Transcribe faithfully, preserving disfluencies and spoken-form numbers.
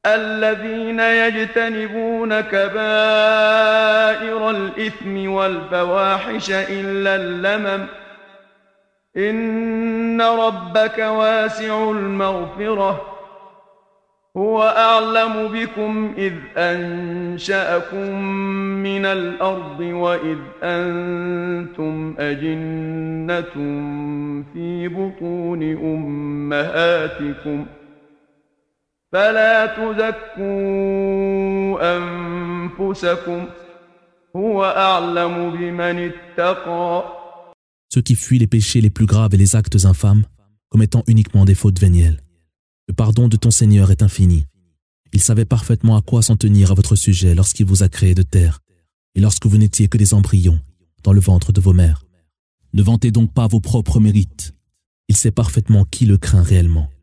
الذين يجتنبون كبائر الإثم والفواحش إلا اللمم إن ربك واسع المغفرة هو أعلم بكم إذ أنشأكم من الأرض وإذ أنتم أجنة في بطون أمهاتكم فلا تزكوا أنفسكم هو أعلم بمن اتقى. Ceux qui fuient les péchés les plus graves et les actes infâmes, commettant uniquement des fautes vénielles. Le pardon de ton Seigneur est infini. Il savait parfaitement à quoi s'en tenir à votre sujet lorsqu'il vous a créé de terre, et lorsque vous n'étiez que des embryons dans le ventre de vos mères. Ne vantez donc pas vos propres mérites. Il sait parfaitement qui le craint réellement.